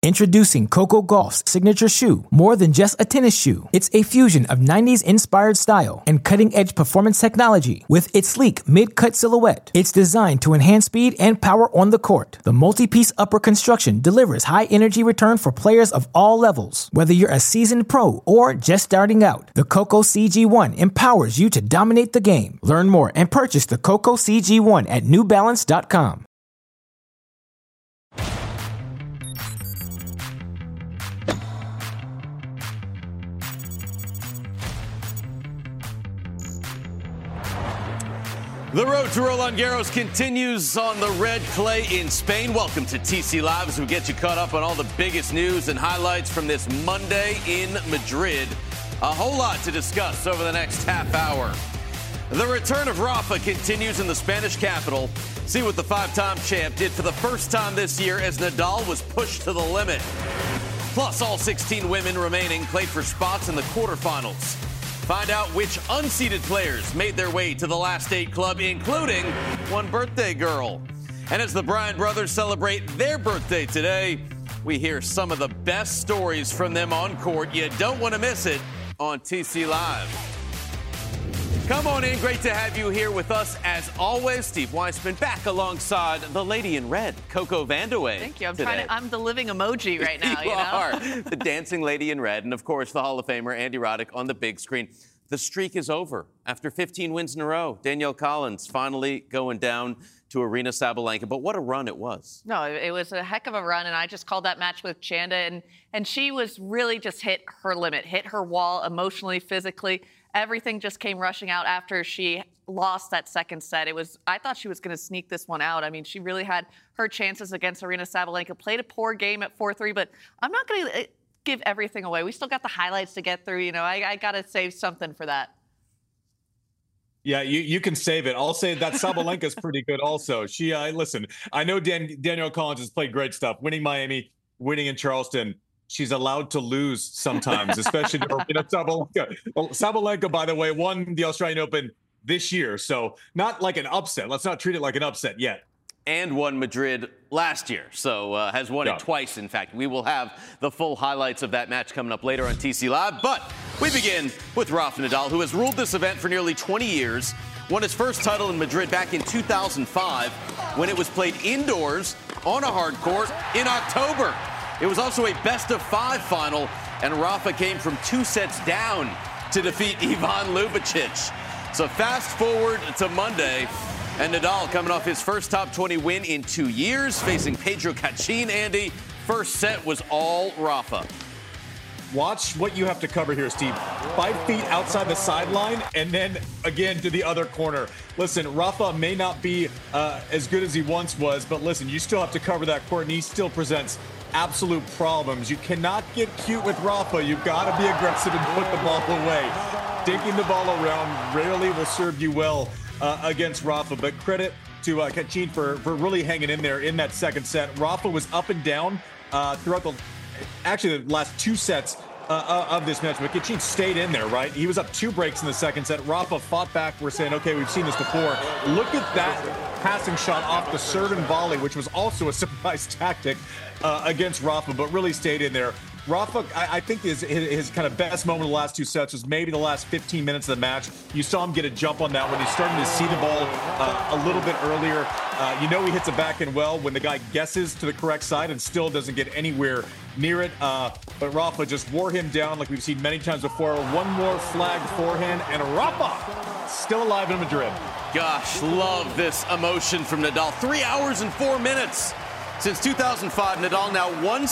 Introducing Coco Gauff's signature shoe, more than just a tennis shoe. It's a fusion of 90s-inspired style and cutting-edge performance technology. With its sleek mid-cut silhouette, it's designed to enhance speed and power on the court. The multi-piece upper construction delivers high-energy return for players of all levels. Whether you're a seasoned pro or just starting out, the Coco CG1 empowers you to dominate the game. Learn more and purchase the Coco CG1 at NewBalance.com. The road to Roland Garros continues on the red clay in Spain. Welcome to TC Live as we get you caught up on all the biggest news and highlights from this Monday in Madrid. A whole lot to discuss over the next half hour. The return of Rafa continues in the Spanish capital. See what the five-time champ did for the first time this year as Nadal was pushed to the limit. Plus, all 16 women remaining played for spots in the quarterfinals. Find out which unseeded players made their way to the last 8 club, including one birthday girl. And as the Bryan brothers celebrate their birthday today, we hear some of the best stories from them on court. You don't want to miss it on TC Live. Come on in. Great to have you here with us as always. Steve Weissman back alongside the lady in red, Coco Vandeweghe. Thank you. I'm the living emoji right now. You are the dancing lady in red. And of course, the Hall of Famer, Andy Roddick, on the big screen. The streak is over after 15 wins in a row. Danielle Collins finally going down to Aryna Sabalenka. But what a run it was. No, it was a heck of a run. And I just called that match with Chanda. And she was really just hit her limit, hit her wall emotionally, physically. Everything just came rushing out after she lost that second set. I thought she was going to sneak this one out. I mean, she really had her chances against Aryna Sabalenka. Played a poor game at 4-3, but I'm not going to give everything away. We still got the highlights to get through. You know, I got to save something for that. Yeah, you can save it. I'll say that Sabalenka's pretty good also. Listen, I know Danielle Collins has played great stuff, winning Miami, winning in Charleston. She's allowed to lose sometimes, especially to Sabalenka. Well, Sabalenka, by the way, won the Australian Open this year, so not like an upset. Let's not treat it like an upset yet. And won Madrid last year, so has won it twice, in fact. We will have the full highlights of that match coming up later on TC Live. But we begin with Rafa Nadal, who has ruled this event for nearly 20 years, won his first title in Madrid back in 2005 when it was played indoors on a hard court in October. It was also a best-of-5 final, and Rafa came from 2 sets down to defeat Ivan Lubicic. So fast forward to Monday, and Nadal coming off his first top 20 win in 2 years, facing Pedro Cachin. Andy, first set was all Rafa. Watch what you have to cover here, Steve. 5 feet outside the sideline, and then again to the other corner. Listen, Rafa may not be as good as he once was, but listen, you still have to cover that court, and he still presents absolute problems. You cannot get cute with Rafa. You've got to be aggressive and put the ball away. Dinking the ball around rarely will serve you well against Rafa, but credit to Cachin for really hanging in there in that second set. Rafa was up and down throughout the last 2 sets of this match, but Cachin stayed in there, right? He was up 2 breaks in the second set. Rafa fought back. We're saying, okay, we've seen this before. Look at that passing shot off the serve and volley, which was also a surprise tactic against Rafa, but really stayed in there. Rafa, I think his kind of best moment of the last 2 sets was maybe the last 15 minutes of the match. You saw him get a jump on that when he's starting to see the ball a little bit earlier. You know he hits it back in well when the guy guesses to the correct side and still doesn't get anywhere near it. But Rafa just wore him down like we've seen many times before. One more flag forehand, and Rafa still alive in Madrid. Gosh, love this emotion from Nadal. 3 hours and 4 minutes. Since 2005, Nadal now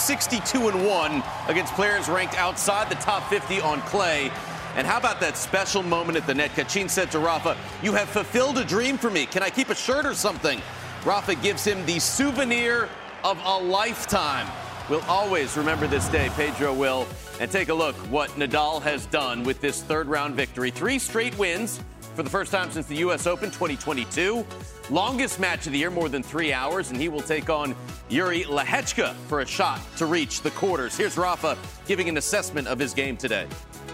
162-1 against players ranked outside the top 50 on clay. And how about that special moment at the net? Cachin said to Rafa, "You have fulfilled a dream for me. Can I keep a shirt or something?" Rafa gives him the souvenir of a lifetime. We'll always remember this day, Pedro will. And take a look what Nadal has done with this third-round victory. 3 straight wins for the first time since the U.S. Open 2022. Longest match of the year, more than 3 hours, and he will take on Yuri Lehechka for a shot to reach the quarters. Here's Rafa giving an assessment of his game today.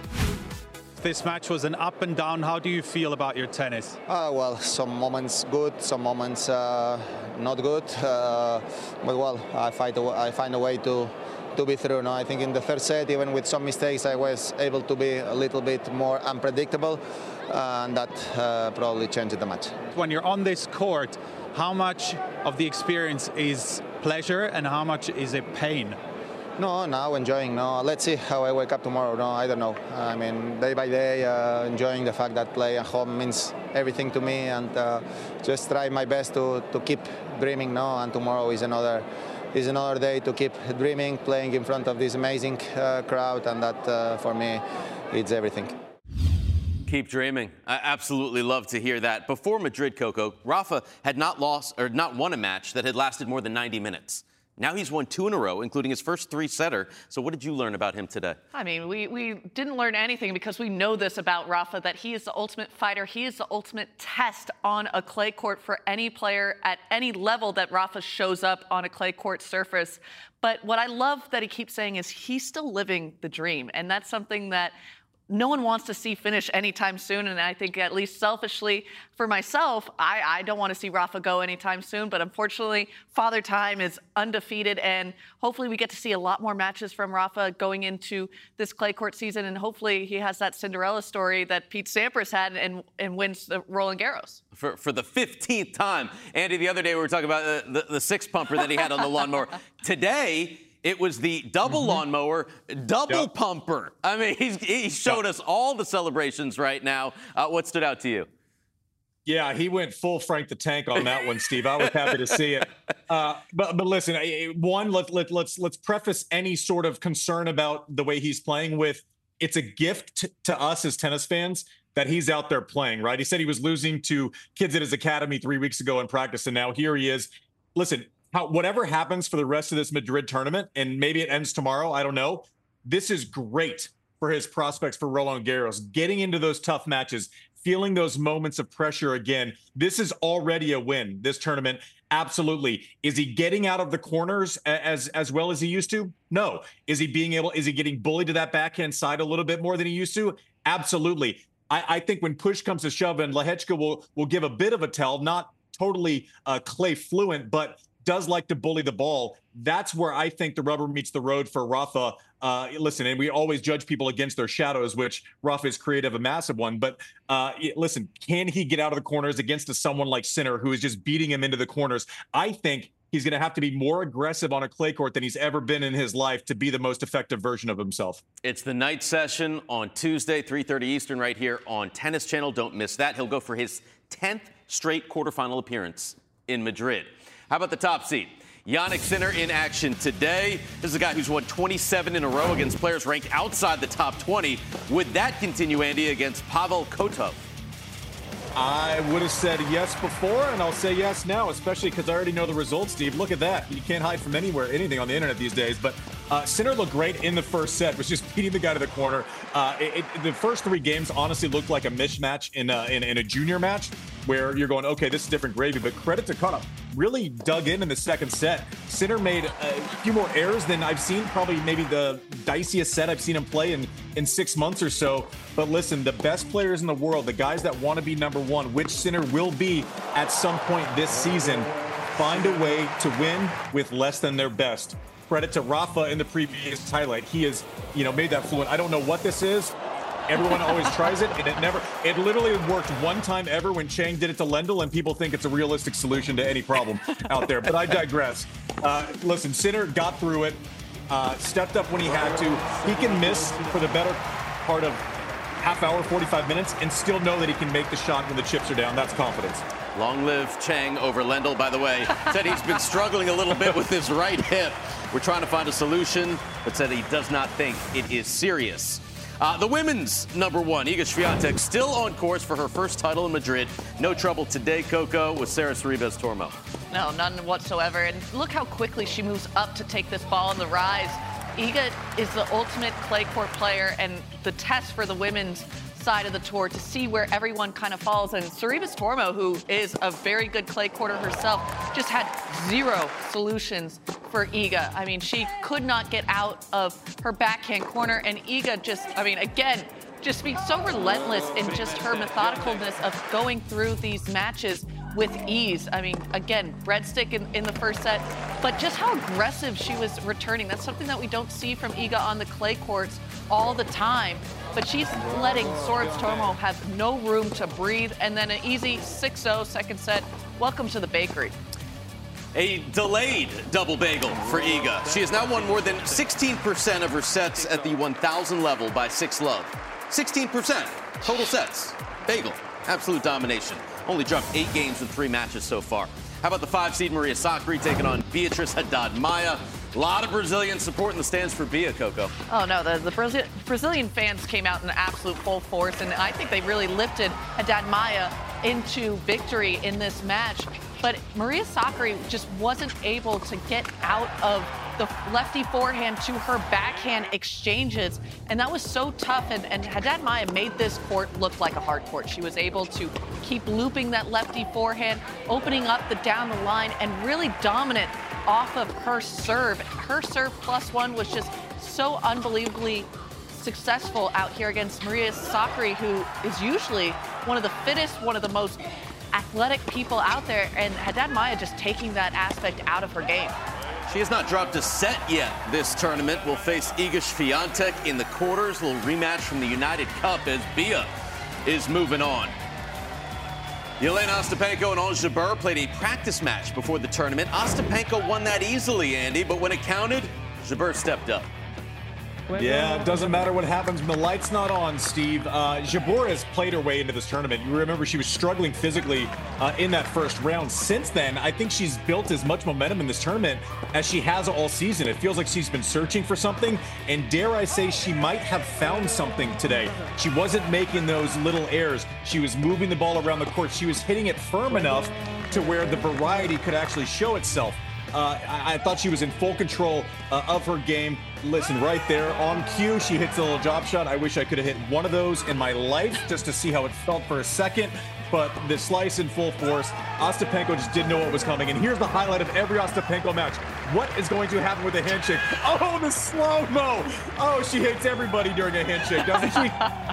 This match was an up and down. How do you feel about your tennis? Well, some moments good, some moments not good. But well, I find a way to be through. No, I think in the third set, even with some mistakes, I was able to be a little bit more unpredictable, and that probably changed the match. When you're on this court, how much of the experience is pleasure and how much is it pain? No, now enjoying. No, let's see how I wake up tomorrow. No, I don't know. I mean, day by day, enjoying the fact that playing at home means everything to me, and just try my best to keep dreaming. No, and tomorrow is another day to keep dreaming, playing in front of this amazing crowd, and that for me, it's everything. Keep dreaming. I absolutely love to hear that. Before Madrid, Coco, Rafa had not won a match that had lasted more than 90 minutes. Now he's won 2 in a row, including his first 3-setter. So what did you learn about him today? I mean, we didn't learn anything because we know this about Rafa, that he is the ultimate fighter. He is the ultimate test on a clay court for any player at any level that Rafa shows up on a clay court surface. But what I love that he keeps saying is he's still living the dream. And that's something that no one wants to see finish anytime soon, and I think at least selfishly for myself, I don't want to see Rafa go anytime soon, but unfortunately, Father Time is undefeated, and hopefully we get to see a lot more matches from Rafa going into this clay court season, and hopefully he has that Cinderella story that Pete Sampras had and wins the Roland Garros. For the 15th time. Andy, the other day we were talking about the six-pumper that he had on the lawnmower. Today, it was the double lawnmower, double pumper. I mean, he showed us all the celebrations right now. What stood out to you? Yeah, he went full Frank the Tank on that one, Steve. I was happy to see it. But listen, one, let's preface any sort of concern about the way he's playing with it's a gift to us as tennis fans that he's out there playing, right? He said he was losing to kids at his academy 3 weeks ago in practice, and now here he is. Listen, whatever happens for the rest of this Madrid tournament, and maybe it ends tomorrow, I don't know. This is great for his prospects for Roland Garros. Getting into those tough matches, feeling those moments of pressure again. This is already a win, this tournament. Absolutely. Is he getting out of the corners as well as he used to? No. Is he getting bullied to that backhand side a little bit more than he used to? Absolutely. I think when push comes to shove, and Lehečka will give a bit of a tell, not totally clay fluent, but does like to bully the ball. That's where I think the rubber meets the road for Rafa. Listen, and we always judge people against their shadows, which Rafa is creative, a massive one. But listen, can he get out of the corners against someone like Sinner, who is just beating him into the corners? I think he's going to have to be more aggressive on a clay court than he's ever been in his life to be the most effective version of himself. It's the night session on Tuesday, 3:30 Eastern, right here on Tennis Channel. Don't miss that. He'll go for his 10th straight quarterfinal appearance in Madrid. How about the top seed? Jannik Sinner in action today. This is a guy who's won 27 in a row against players ranked outside the top 20. Would that continue, Andy, against Pavel Kotov? I would have said yes before, and I'll say yes now, especially because I already know the results, Steve. Look at that. You can't hide from anything on the internet these days. But Sinner looked great in the first set, was just beating the guy to the corner. The first 3 games honestly looked like a mismatch in a junior match where you're going, okay, this is different gravy. But credit to Kotov. Really dug in the second set. Sinner made a few more errors than I've seen, probably maybe the diciest set I've seen him play in 6 months or so. But listen, the best players in the world, the guys that want to be number one, which Sinner will be at some point this season, find a way to win with less than their best. Credit to Rafa in the previous highlight. He has, made that fluent. I don't know what this is. Everyone always tries it, and it literally worked one time ever when Chang did it to Lendl, and people think it's a realistic solution to any problem out there. But I digress. Listen, Sinner got through it, stepped up when he had to. He can miss for the better part of half hour, 45 minutes, and still know that he can make the shot when the chips are down. That's confidence. Long live Chang over Lendl, by the way. Said he's been struggling a little bit with his right hip. We're trying to find a solution, but said he does not think it is serious. The women's number one, Iga Swiatek, still on course for her first title in Madrid. No trouble today, Coco, with Sara Sorribes-Tormo. No, none whatsoever. And look how quickly she moves up to take this ball on the rise. Iga is the ultimate clay court player, and the test for the women's side of the tour to see where everyone kind of falls. And Sorribes-Tormo, who is a very good clay courter herself, just had 0 solutions for Iga. I mean, she could not get out of her backhand corner, and Iga just being so relentless in just her methodicalness of going through these matches with ease. I mean, again, breadstick in the first set, but just how aggressive she was returning. That's something that we don't see from Iga on the clay courts all the time. But she's letting Soros Tormo have no room to breathe. And then an easy 6-0 second set. Welcome to the bakery. A delayed double bagel for Iga. She has now won more than 16% of her sets at the 1,000 level by 6-love. 16% total sets. Bagel. Absolute domination. Only dropped 8 games in 3 matches so far. How about the 5-seed Maria Sakkari taking on Beatriz Haddad-Maia? A lot of Brazilian support in the stands for Bia, Coco. Oh, no, the Brazilian fans came out in absolute full force, and I think they really lifted Haddad-Maia into victory in this match. But Maria Sakkari just wasn't able to get out of the lefty forehand to her backhand exchanges, and that was so tough. And Haddad-Maia made this court look like a hard court. She was able to keep looping that lefty forehand, opening up the down the line, and really dominant off of her serve. Her serve +1 was just so unbelievably successful out here against Maria Sakkari, who is usually one of the fittest, one of the most athletic people out there, and Haddad-Maia just taking that aspect out of her game. She has not dropped a set yet this tournament. Will face Iga Swiatek in the quarters. A little rematch from the United Cup as Bia is moving on. Jelena Ostapenko and Ons Jabeur played a practice match before the tournament. Ostapenko won that easily, Andy, but when it counted, Jabeur stepped up. Yeah, it doesn't matter what happens when the light's not on, Steve. Jabeur has played her way into this tournament. You remember she was struggling physically in that first round. Since then, I think she's built as much momentum in this tournament as she has all season. It feels like she's been searching for something, and dare I say she might have found something today. She wasn't making those little errors. She was moving the ball around the court. She was hitting it firm enough to where the variety could actually show itself. I thought she was in full control of her game. Listen, right there on cue, she hits a little drop shot. I wish I could have hit one of those in my life just to see how it felt for a second. But the slice in full force, Ostapenko just didn't know what was coming. And here's the highlight of every Ostapenko match. What is going to happen with a handshake? Oh, the slow-mo. Oh, she hates everybody during a handshake, doesn't she?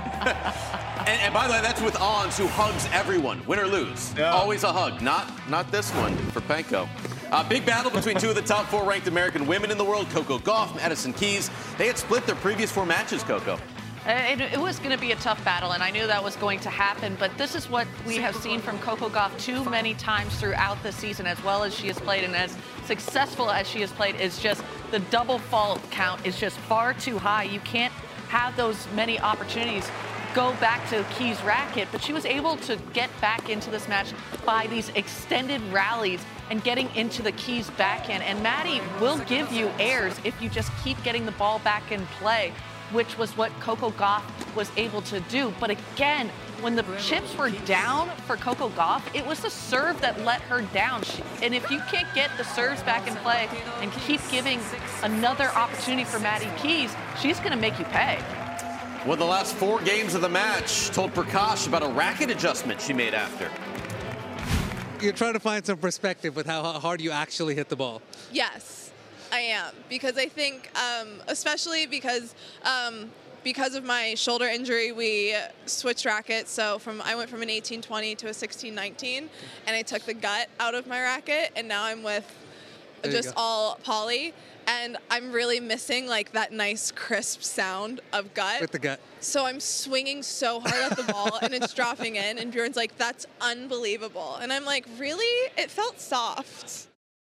And by the way, that's with Ons, who hugs everyone, win or lose. Yeah. Always a hug. Not this one for Penko. Big battle between 2 of the top 4 ranked American women in the world, Coco Gauff, Madison Keys. They had split their previous 4 matches, Coco. It was going to be a tough battle, and I knew that was going to happen, but this is what we have seen from Coco Gauff too many times throughout the season, as well as she has played and as successful as she has played, is just the double fault count is just far too high. You can't have those many opportunities go back to Keys' racket, but she was able to get back into this match by these extended rallies and getting into the Keys' backhand. And Maddie will give you airs if you just keep getting the ball back in play, which was what Coco Gauff was able to do. But again, when the chips were down for Coco Gauff, it was the serve that let her down. And if you can't get the serves back in play and keep giving another opportunity for Maddie Keys, she's going to make you pay. Well, the last 4 games of the match told Prakash about a racket adjustment she made after. You're trying to find some perspective with how hard you actually hit the ball. Yes, I am. Because I think, especially because of my shoulder injury, we switched rackets. So I went from an 18-20 to a 16-19, and I took the gut out of my racket, and now I'm with just all poly. And I'm really missing like that nice crisp sound of gut. With the gut. So I'm swinging so hard at the ball and it's dropping in, and Bjorn's like, that's unbelievable. And I'm like, really? It felt soft.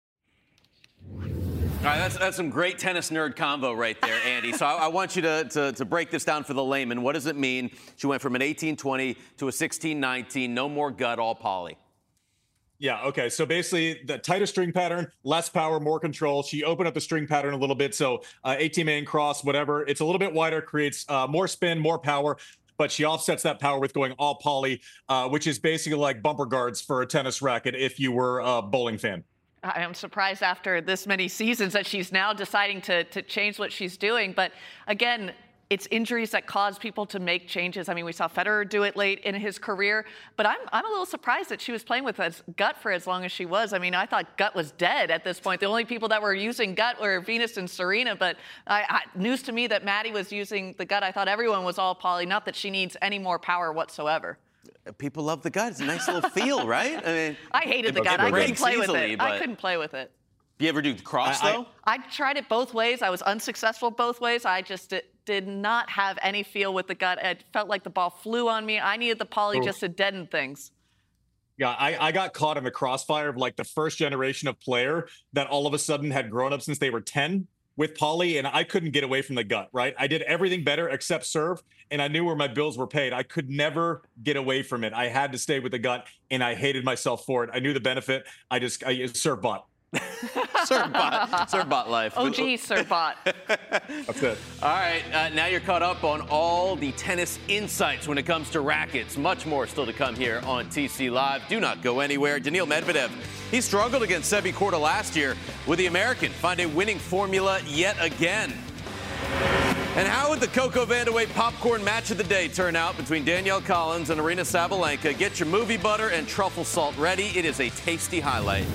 All right, that's some great tennis nerd convo right there, Andy. So I want you to break this down for the layman. What does it mean? She went from an 18-20 to a 16-19, no more gut, all poly. Yeah, okay. So basically, the tighter string pattern, less power, more control. She opened up the string pattern a little bit. So 18-man cross, whatever. It's a little bit wider, creates more spin, more power. But she offsets that power with going all poly, which is basically like bumper guards for a tennis racket if you were a bowling fan. I'm surprised after this many seasons that she's now deciding to change what she's doing. But again, it's injuries that cause people to make changes. I mean, we saw Federer do it late in his career, but I'm a little surprised that she was playing with gut for as long as she was. I mean, I thought gut was dead at this point. The only people that were using gut were Venus and Serena, but news to me that Maddie was using the gut. I thought everyone was all poly, not that she needs any more power whatsoever. People love the gut. It's a nice little feel, right? I mean, I hated the gut. I couldn't play with it. I couldn't play with it. Do you ever do cross, though? I tried it both ways. I was unsuccessful both ways. I just did not have any feel with the gut. It felt like the ball flew on me. I needed the poly just to deaden things. Yeah, I got caught in the crossfire of like the first generation of player that all of a sudden had grown up since they were 10 with poly, and I couldn't get away from the gut, right? I did everything better except serve, and I knew where my bills were paid. I could never get away from it. I had to stay with the gut, and I hated myself for it. I knew the benefit. I serve bot. Serve bot life. OG serve bot. That's it. All right, now you're caught up on all the tennis insights when it comes to rackets. Much more still to come here on TC Live. Do not go anywhere. Daniil Medvedev, he struggled against Sebi Korda last year. With the American find a winning formula yet again. And how would the Coco Vandeweghe popcorn match of the day turn out between Danielle Collins and Aryna Sabalenka? Get your movie butter and truffle salt ready. It is a tasty highlight.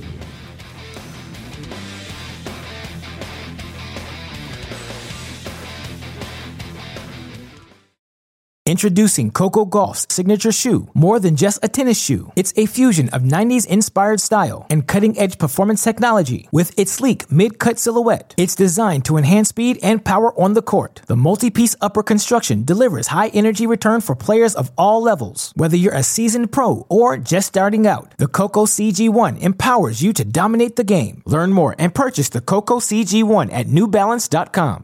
Introducing Coco Gauff's signature shoe. More than just a tennis shoe, it's a fusion of 90s-inspired style and cutting-edge performance technology. With its sleek mid-cut silhouette, it's designed to enhance speed and power on the court. The multi-piece upper construction delivers high-energy return for players of all levels. Whether you're a seasoned pro or just starting out, the Coco CG1 empowers you to dominate the game. Learn more and purchase the Coco CG1 at NewBalance.com.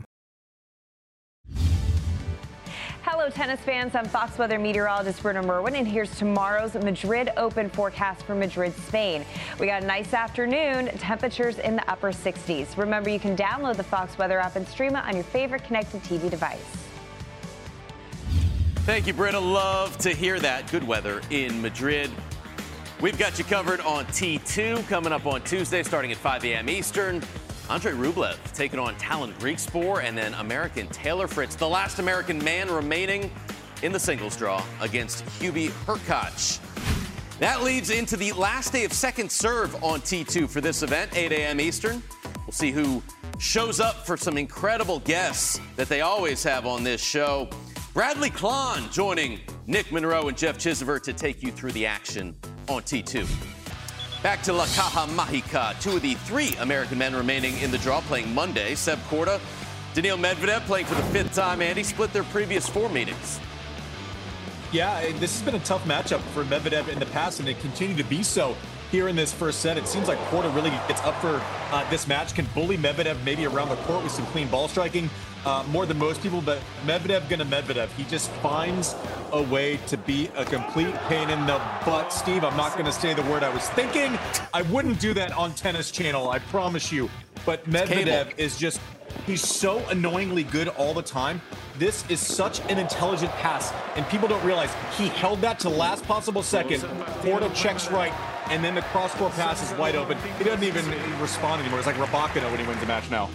Hello, tennis fans. I'm Fox Weather meteorologist Britta Merwin, and here's tomorrow's Madrid Open forecast for Madrid, Spain. We got a nice afternoon, temperatures in the upper 60s. Remember, you can download the Fox Weather app and stream it on your favorite connected TV device. Thank you, Britta. Love to hear that. Good weather in Madrid. We've got you covered on T2 coming up on Tuesday starting at 5 a.m. Eastern. Andrei Rublev taking on Talon Griekspoor, and then American Taylor Fritz, the last American man remaining in the singles draw against Hubie Hurkacz. That leads into the last day of second serve on T2 for this event, 8 a.m. Eastern. We'll see who shows up for some incredible guests that they always have on this show. Bradley Klahn joining Nick Monroe and Jeff Chisever to take you through the action on T2. Back to La Caja Mágica. Two of the three American men remaining in the draw playing Monday. Seb Korda, Daniil Medvedev playing for the fifth time. Andy split their previous 4 meetings. Yeah, this has been a tough matchup for Medvedev in the past, and it continued to be so here in this first set. It seems like Korda really gets up for this match, can bully Medvedev maybe around the court with some clean ball striking more than most people, but Medvedev gonna Medvedev. He just finds a way to be a complete pain in the butt. Steve, I'm not gonna say the word I was thinking. I wouldn't do that on Tennis Channel, I promise you. But Medvedev is just, he's so annoyingly good all the time. This is such an intelligent pass, and people don't realize he held that to the last possible second. Korda checks right, and then the cross-court pass is wide open. He doesn't even respond anymore. It's like Rybakina when he wins the match now.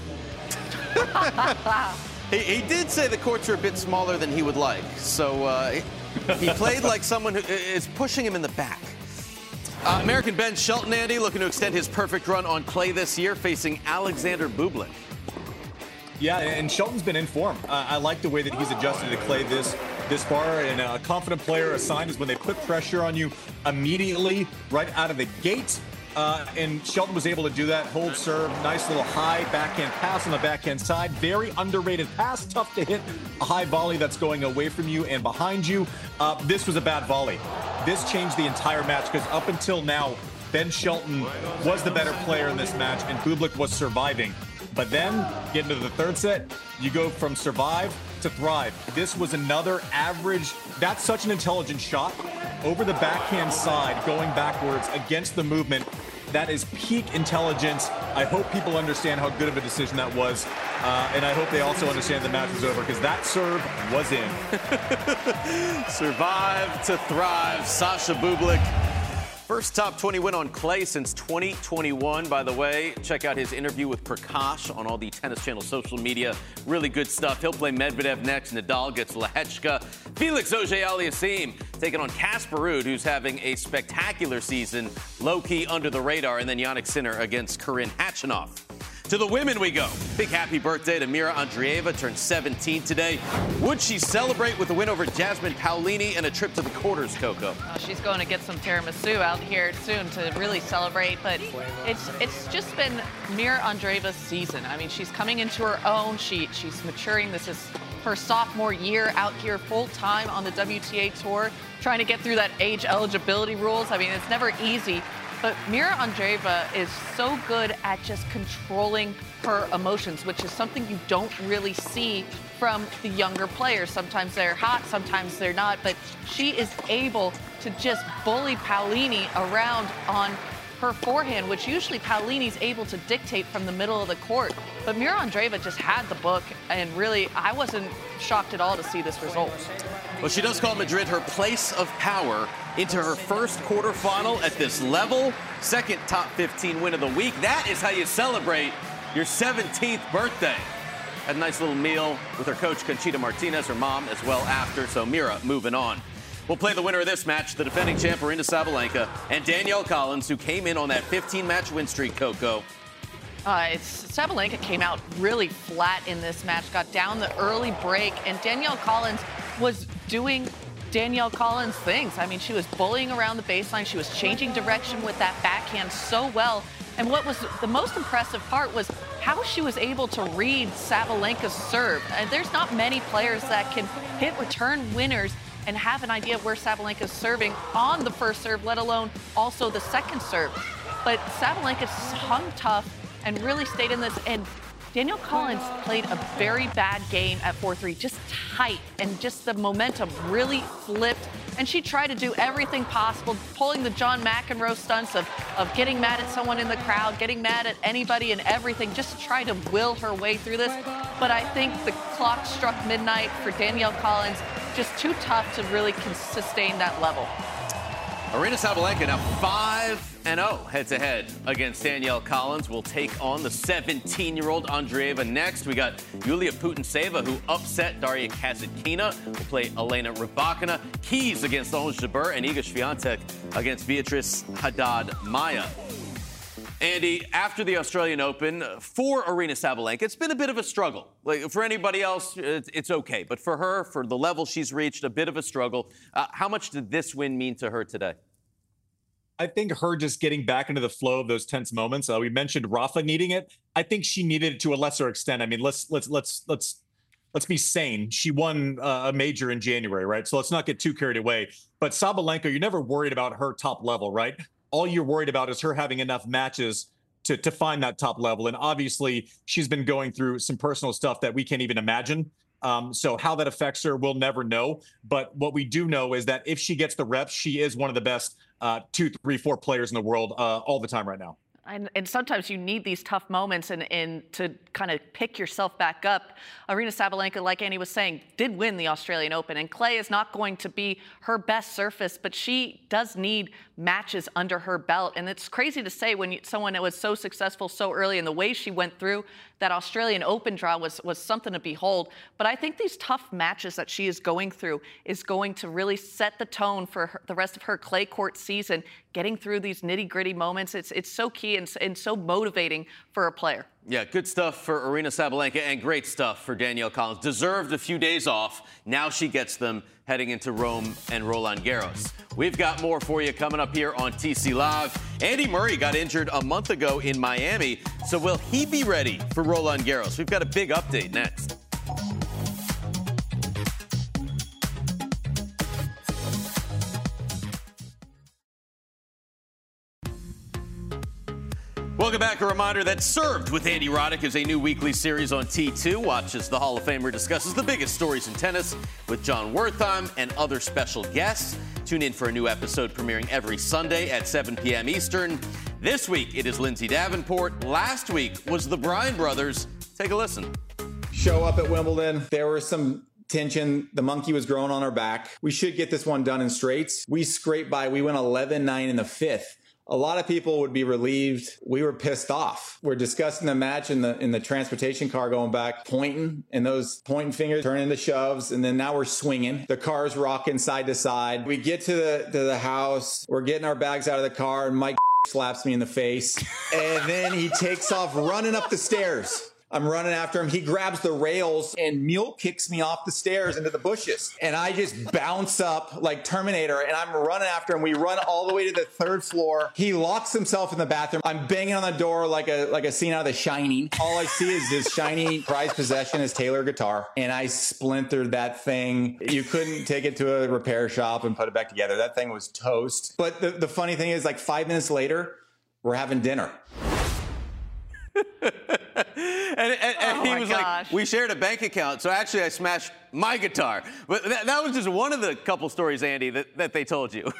He did say the courts are a bit smaller than he would like, so he played like someone who is pushing him in the back. American Ben Shelton, Andy, looking to extend his perfect run on clay this year, facing Alexander Bublik. Yeah, and Shelton's been in form. I like the way that he's adjusted to clay this far, and a confident player assigned is when they put pressure on you immediately right out of the gate. And Shelton was able to do that. Hold serve, nice little high backhand pass on the backhand side. Very underrated pass, tough to hit a high volley that's going away from you and behind you. This was a bad volley. This changed the entire match because up until now, Ben Shelton was the better player in this match and Bublik was surviving. But then, get into the third set, you go from survive to thrive. This was another average, that's such an intelligent shot. Over the backhand side, going backwards against the movement. That is peak intelligence. I hope people understand how good of a decision that was. And I hope they also understand the match was over because that serve was in. Survive to thrive. Sasha Bublik. First top 20 win on clay since 2021, by the way. Check out his interview with Prakash on all the Tennis Channel social media. Really good stuff. He'll play Medvedev next. Nadal gets Lehechka. Felix Auger-Aliassime taking on Casper Ruud, who's having a spectacular season. Low-key under the radar. And then Jannik Sinner against Karin Khachanov. To the women we go. Big happy birthday to Mira Andreeva, turned 17 today. Would she celebrate with a win over Jasmine Paolini and a trip to the quarters, Coco? She's going to get some tiramisu out here soon to really celebrate, but it's just been Mira Andreeva's season. I mean, she's coming into her own. She's maturing. This is her sophomore year out here full-time on the WTA Tour, trying to get through that age eligibility rules. I mean, it's never easy. But Mira Andreeva is so good at just controlling her emotions, which is something you don't really see from the younger players. Sometimes they're hot, sometimes they're not, but she is able to just bully Paolini around on her forehand, which usually Paolini's able to dictate from the middle of the court. But Mira Andreeva just had the book, and really, I wasn't shocked at all to see this result. Well, she does call Madrid her place of power into her first quarterfinal at this level. Second top 15 win of the week. That is how you celebrate your 17th birthday. Had a nice little meal with her coach, Conchita Martinez, her mom as well after. So Mira moving on. We'll play the winner of this match, the defending champ, Aryna Sabalenka, and Danielle Collins, who came in on that 15-match win streak, Coco. Sabalenka came out really flat in this match, got down the early break, and Danielle Collins was doing Danielle Collins things. I mean, she was bullying around the baseline. She was changing direction with that backhand so well. And what was the most impressive part was how she was able to read Sabalenka's serve. And there's not many players that can hit return winners and have an idea of where Sabalenka's serving on the first serve, let alone also the second serve. But Sabalenka hung tough and really stayed in this. And Danielle Collins played a very bad game at 4-3, just tight, and just the momentum really flipped. And she tried to do everything possible, pulling the John McEnroe stunts of getting mad at someone in the crowd, getting mad at anybody and everything, just to try to will her way through this. But I think the clock struck midnight for Danielle Collins, just too tough to really sustain that level. Aryna Sabalenka now 5-0 head-to-head against Danielle Collins. Will take on the 17-year-old Andreeva next. We got Yulia Putintseva, who upset Daria Kasatkina. We'll play Elena Rybakina. Keys against Ons Jabeur, and Iga Swiatek against Beatrice Haddad-Maia. Andy, after the Australian Open, for Aryna Sabalenka, it's been a bit of a struggle. Like, for anybody else, it's okay. But for her, for the level she's reached, a bit of a struggle. How much did this win mean to her today? I think her just getting back into the flow of those tense moments. We mentioned Rafa needing it. I think she needed it to a lesser extent. I mean, let's be sane. She won a major in January, right? So let's not get too carried away. But Sabalenka, you're never worried about her top level, right? All you're worried about is her having enough matches to find that top level. And obviously, she's been going through some personal stuff that we can't even imagine. So how that affects her, we'll never know. But what we do know is that if she gets the reps, she is one of the best 2, 3, 4 players in the world all the time right now. And sometimes you need these tough moments and to kind of pick yourself back up. Aryna Sabalenka, like Andy was saying, did win the Australian Open, and clay is not going to be her best surface, but she does need matches under her belt. And it's crazy to say when someone that was so successful so early, and the way she went through that Australian Open draw was something to behold. But I think these tough matches that she is going through is going to really set the tone for the rest of her clay court season, getting through these nitty-gritty moments. It's so key and so motivating for a player. Yeah, good stuff for Aryna Sabalenka and great stuff for Danielle Collins. Deserved a few days off. Now she gets them heading into Rome and Roland Garros. We've got more for you coming up here on TC Live. Andy Murray got injured a month ago in Miami, so will he be ready for Roland Garros? We've got a big update next. Welcome back. A reminder that Served with Andy Roddick is a new weekly series on T2. Watch as the Hall of Famer discusses the biggest stories in tennis with John Wertheim and other special guests. Tune in for a new episode premiering every Sunday at 7 p.m. Eastern. This week, it is Lindsay Davenport. Last week was the Bryan brothers. Take a listen. Show up at Wimbledon. There was some tension. The monkey was growing on our back. We should get this one done in straights. We scraped by. We went 11-9 in the fifth. A lot of people would be relieved. We were pissed off. We're discussing the match in the transportation car going back, pointing, and those pointing fingers turn into shoves, and then now we're swinging. The car's rocking side to side. We get to the house. We're getting our bags out of the car, and Mike slaps me in the face, and then he takes off running up the stairs. I'm running after him. He grabs the rails and mule kicks me off the stairs into the bushes. And I just bounce up like Terminator, and I'm running after him. We run all the way to the 3rd floor. He locks himself in the bathroom. I'm banging on the door like a scene out of The Shining. All I see is this shiny prized possession, his Taylor guitar. And I splintered that thing. You couldn't take it to a repair shop and put it back together. That thing was toast. But the funny thing is, like 5 minutes later, we're having dinner. And he was like, we shared a bank account, so actually I smashed my guitar. But that was just one of the couple stories, Andy, that they told you.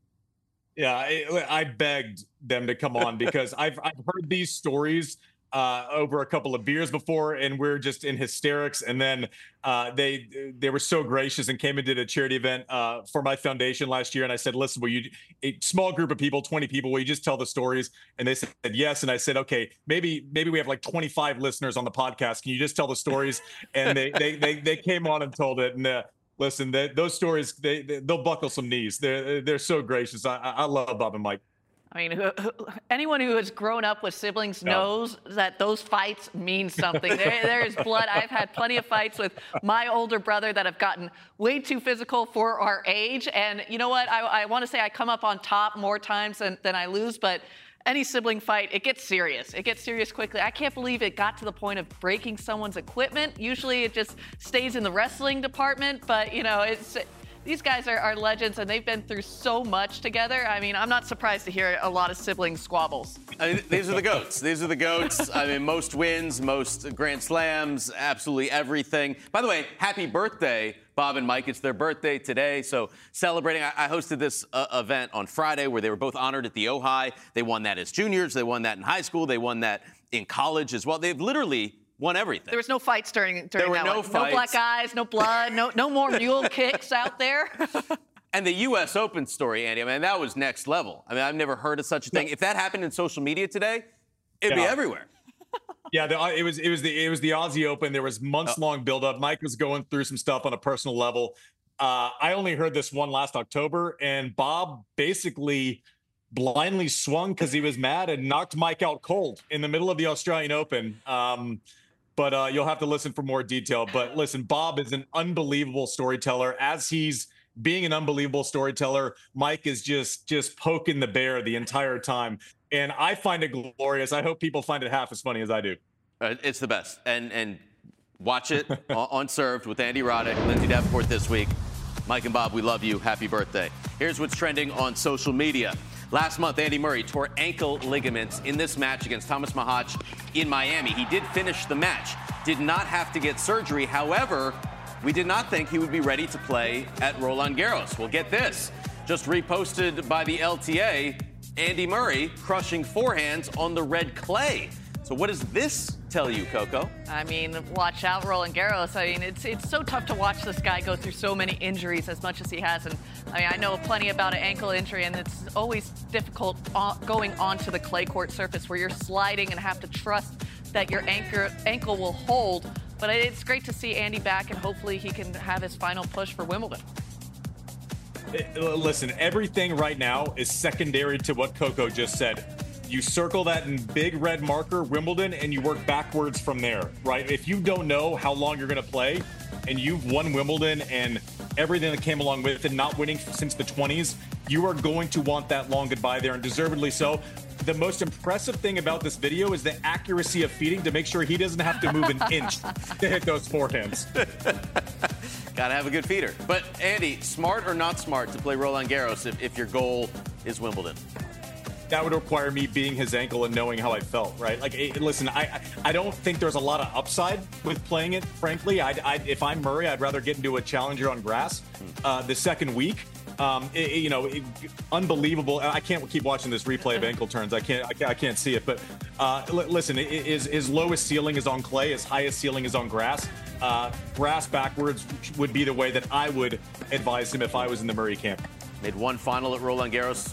Yeah, I begged them to come on because I've heard these stories over a couple of beers before, and we're just in hysterics. And then they were so gracious and came and did a charity event for my foundation last year. And I said, listen, a small group of people, 20 people, will you just tell the stories? And they said yes. And I said, okay, maybe we have like 25 listeners on the podcast. Can you just tell the stories? And they came on and told it. And listen, those stories, they'll buckle some knees. They're so gracious. I love Bob and Mike. I mean, anyone who has grown up with siblings knows that those fights mean something. There is blood. I've had plenty of fights with my older brother that have gotten way too physical for our age. And you know what? I want to say I come up on top more times than I lose, but any sibling fight, it gets serious. It gets serious quickly. I can't believe it got to the point of breaking someone's equipment. Usually it just stays in the wrestling department, but, you know, these guys are legends, and they've been through so much together. I mean, I'm not surprised to hear a lot of sibling squabbles. I mean, these are the GOATs. These are the GOATs. I mean, most wins, most Grand Slams, absolutely everything. By the way, happy birthday, Bob and Mike. It's their birthday today, so celebrating. I hosted this event on Friday where they were both honored at the Ojai. They won that as juniors. They won that in high school. They won that in college as well. They've literally won everything. There was no fights during there were that no one. fights. No black eyes, no blood, no more mule kicks out there. And the U.S. Open story, Andy, I mean, that was next level. I mean, I've never heard of such a thing. If that happened in social media today, it'd be everywhere. Yeah, it was the Aussie Open. There was months-long buildup. Mike was going through some stuff on a personal level. I only heard this one last October, and Bob basically blindly swung because he was mad and knocked Mike out cold in the middle of the Australian Open. But you'll have to listen for more detail. But listen, Bob is an unbelievable storyteller. As he's being an unbelievable storyteller, Mike is just poking the bear the entire time. And I find it glorious. I hope people find it half as funny as I do. It's the best. And watch it on Served with Andy Roddick, Lindsay Davenport this week. Mike and Bob, we love you. Happy birthday. Here's what's trending on social media. Last month, Andy Murray tore ankle ligaments in this match against Thomas Machac in Miami. He did finish the match, did not have to get surgery. However, we did not think he would be ready to play at Roland Garros. Well, get this. Just reposted by the LTA, Andy Murray crushing forehands on the red clay. So what does this tell you, Coco? I mean, watch out, Roland Garros. I mean, it's so tough to watch this guy go through so many injuries as much as he has. And I mean, I know plenty about an ankle injury, and it's always difficult going onto the clay court surface where you're sliding and have to trust that your ankle will hold. But it's great to see Andy back, and hopefully he can have his final push for Wimbledon. Listen, everything right now is secondary to what Coco just said. You circle that in big red marker, Wimbledon, and you work backwards from there, right? If you don't know how long you're going to play and you've won Wimbledon and everything that came along with it, not winning since the 20s, you are going to want that long goodbye there, and deservedly so. The most impressive thing about this video is the accuracy of feeding to make sure he doesn't have to move an inch to hit those forehands. Gotta have a good feeder. But, Andy, smart or not smart to play Roland Garros if your goal is Wimbledon? That would require me being his ankle and knowing how I felt, right? Like, listen, I don't think there's a lot of upside with playing it, frankly. If I'm Murray, I'd rather get into a challenger on grass the second week. Unbelievable. I can't keep watching this replay of ankle turns. I can't see it. But listen, his lowest ceiling is on clay. His highest ceiling is on grass. Grass backwards would be the way that I would advise him if I was in the Murray camp. Made one final at Roland Garros,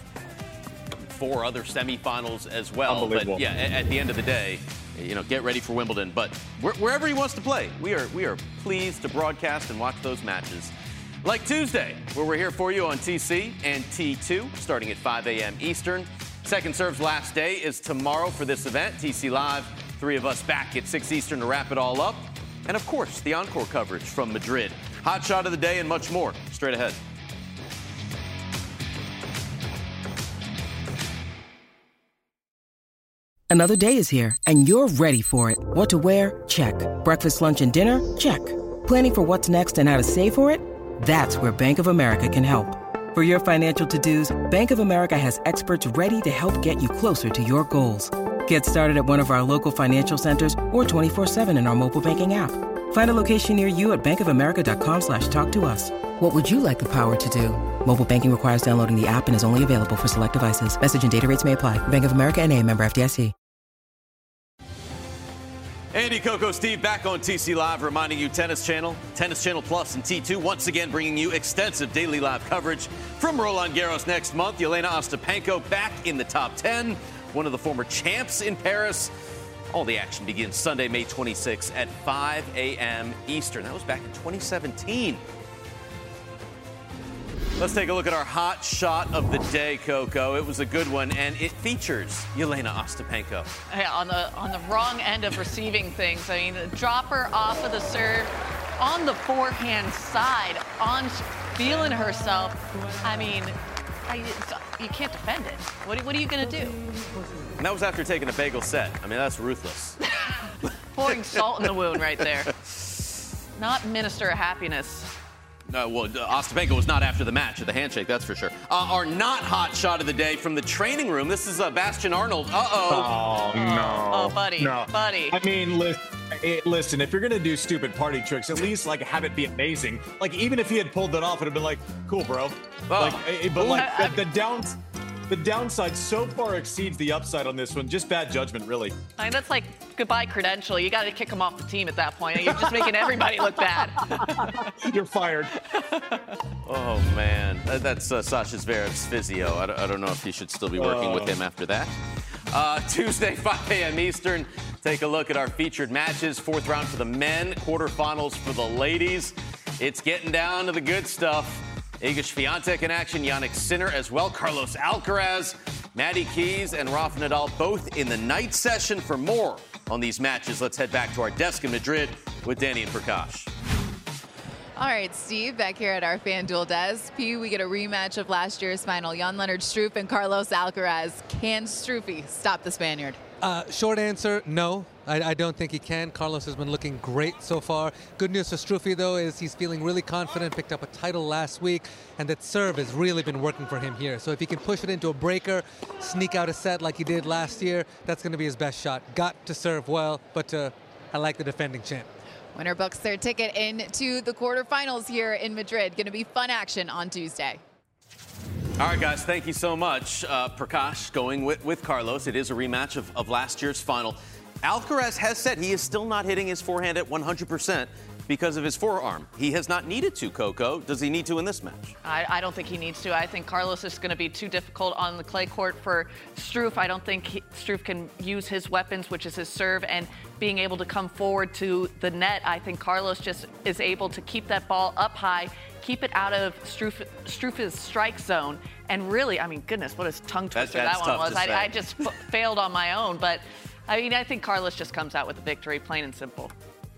4 other semifinals as well. But yeah, at the end of the day, get ready for Wimbledon. But wherever he wants to play, we are pleased to broadcast and watch those matches. Like Tuesday, where we're here for you on TC and T2, starting at 5 a.m. Eastern. Second Serve's last day is tomorrow for this event. TC Live, 3 of us back at 6 Eastern to wrap it all up. And, of course, the encore coverage from Madrid. Hot shot of the day and much more. Straight ahead. Another day is here, and you're ready for it. What to wear? Check. Breakfast, lunch, and dinner? Check. Planning for what's next and how to save for it? That's where Bank of America can help. For your financial to-dos, Bank of America has experts ready to help get you closer to your goals. Get started at one of our local financial centers or 24/7 in our mobile banking app. Find a location near you at bankofamerica.com/talktous. What would you like the power to do? Mobile banking requires downloading the app and is only available for select devices. Message and data rates may apply. Bank of America NA, member FDIC. Andy, Coco, Steve back on TC Live, reminding you Tennis Channel Plus, and T2 once again bringing you extensive daily live coverage from Roland Garros next month. Jelena Ostapenko back in the top 10, one of the former champs in Paris. All the action begins Sunday, May 26 at 5 a.m. Eastern. That was back in 2017. Let's take a look at our hot shot of the day, Coco. It was a good one, and it features Jelena Ostapenko. Yeah, on the wrong end of receiving things. I mean, drop her off of the serve, on the forehand side, on feeling herself. I mean, you can't defend it. What are you going to do? And that was after taking a bagel set. I mean, that's ruthless. Pouring salt in the wound right there. Not minister of happiness. Well, Ostapenko was not after the match at the handshake, that's for sure. Our not hot shot of the day from the training room. This is Bastian Arnold. Oh, no. Oh, buddy. No. Buddy. I mean, listen, if you're going to do stupid party tricks, at least, like, have it be amazing. Like, even if he had pulled that off, it would have been like, cool, bro. The downside so far exceeds the upside on this one. Just bad judgment, really. I mean, that's like goodbye credential. You got to kick him off the team at that point. You're just making everybody look bad. You're fired. Oh, man. That's Sasha Zverev's physio. I don't know if he should still be working with him after that. Tuesday, 5 a.m. Eastern. Take a look at our featured matches. 4th round for the men, quarterfinals for the ladies. It's getting down to the good stuff. Iga Swiatek in action, Jannik Sinner as well, Carlos Alcaraz, Maddie Keys, and Rafa Nadal both in the night session. For more on these matches, let's head back to our desk in Madrid with Danny and Prakash. All right, Steve, back here at our FanDuel desk. We get a rematch of last year's final. Jan-Lennard Struff and Carlos Alcaraz. Can Struffy stop the Spaniard? Short answer, no. I don't think he can. Carlos has been looking great so far. Good news for Struffy, though, is he's feeling really confident, picked up a title last week, and that serve has really been working for him here. So if he can push it into a breaker, sneak out a set like he did last year, that's going to be his best shot. Got to serve well, but I like the defending champ. Winner books their ticket into the quarterfinals here in Madrid. Going to be fun action on Tuesday. All right, guys, thank you so much. Prakash going with Carlos. It is a rematch of last year's final. Alcaraz has said he is still not hitting his forehand at 100% because of his forearm. He has not needed to, Coco. Does he need to in this match? I don't think he needs to. I think Carlos is going to be too difficult on the clay court for Struff. I don't think Struff can use his weapons, which is his serve, and being able to come forward to the net. I think Carlos just is able to keep that ball up high, keep it out of Struff's strike zone, and really, I mean, goodness, what a tongue twister that one was. I just failed on my own, but I mean, I think Carlos just comes out with a victory, plain and simple.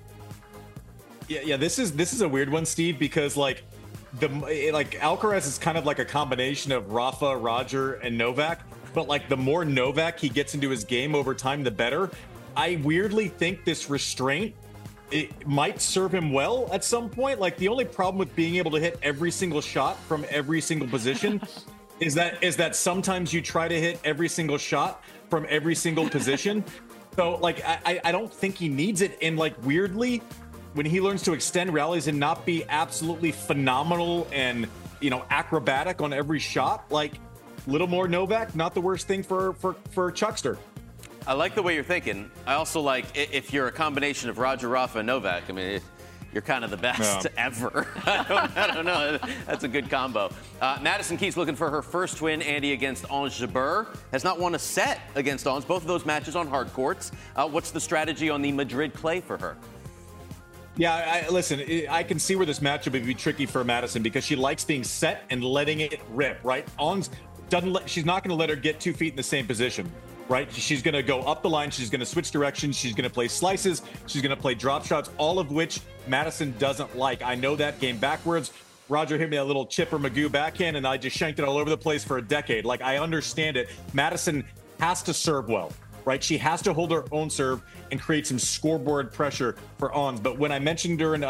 Yeah. This is a weird one, Steve, because like Alcaraz is kind of like a combination of Rafa, Roger, and Novak. But like the more Novak he gets into his game over time, the better. I weirdly think this restraint, it might serve him well at some point. Like the only problem with being able to hit every single shot from every single position is that sometimes you try to hit every single shot from every single position. So like I don't think he needs it. And like weirdly, when he learns to extend rallies and not be absolutely phenomenal and acrobatic on every shot, like little more Novak, not the worst thing for Chuckster. I like the way you're thinking. I also like if you're a combination of Roger, Rafa, and Novak. I mean, you're kind of the best ever. I don't know. That's a good combo. Madison Keys looking for her first win, Andy, against Ons Jabeur. Has not won a set against Ons. Both of those matches on hard courts. What's the strategy on the Madrid clay for her? Yeah, listen, I can see where this matchup would be tricky for Madison because she likes being set and letting it rip, right? Ons, she's not going to let her get 2 feet in the same position. Right? She's going to go up the line. She's going to switch directions. She's going to play slices. She's going to play drop shots, all of which Madison doesn't like. I know that game backwards. Roger hit me a little Chipper Magoo backhand, and I just shanked it all over the place for a decade. Like, I understand it. Madison has to serve well, right? She has to hold her own serve and create some scoreboard pressure for Ons. But when I mentioned during,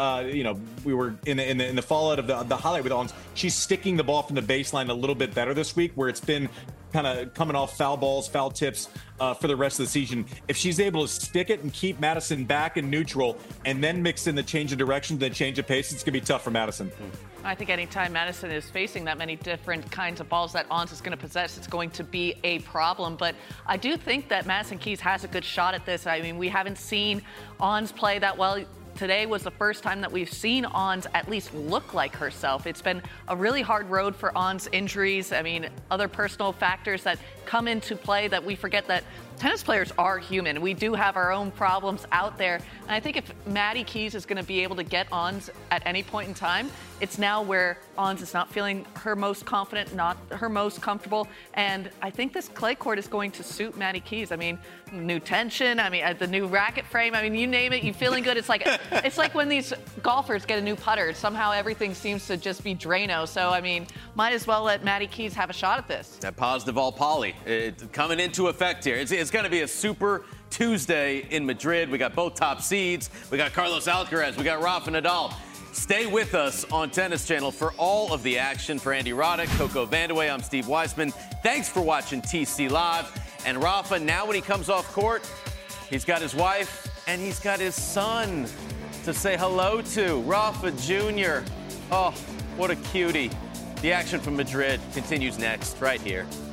we were in the fallout of the highlight with Ons, she's sticking the ball from the baseline a little bit better this week, where it's been kind of coming off foul balls, foul tips for the rest of the season. If she's able to stick it and keep Madison back in neutral and then mix in the change of direction, then change of pace, it's going to be tough for Madison. I think anytime Madison is facing that many different kinds of balls that Ons is going to possess, it's going to be a problem. But I do think that Madison Keys has a good shot at this. I mean, we haven't seen Ons play that well. Today was the first time that we've seen Ons at least look like herself. It's been a really hard road for Ons. Injuries, I mean, other personal factors that come into play that we forget that tennis players are human. We do have our own problems out there. And I think if Maddie Keys is going to be able to get Ons at any point in time, it's now where Ons is not feeling her most confident, not her most comfortable. And I think this clay court is going to suit Maddie Keys. I mean, new tension, the new racket frame. I mean, you name it, you feeling good. It's like when these golfers get a new putter. Somehow everything seems to just be Drano. So, I mean, might as well let Maddie Keys have a shot at this. That positive all poly coming into effect here. It's going to be a super Tuesday in Madrid. We got both top seeds. We got Carlos Alcaraz. We got Rafa Nadal. Stay with us on Tennis Channel for all of the action. For Andy Roddick, Coco Vandeweghe, I'm Steve Weissman. Thanks for watching TC Live. And Rafa, now when he comes off court, he's got his wife and he's got his son to say hello to. Rafa Jr. Oh, what a cutie. The action from Madrid continues next, right here.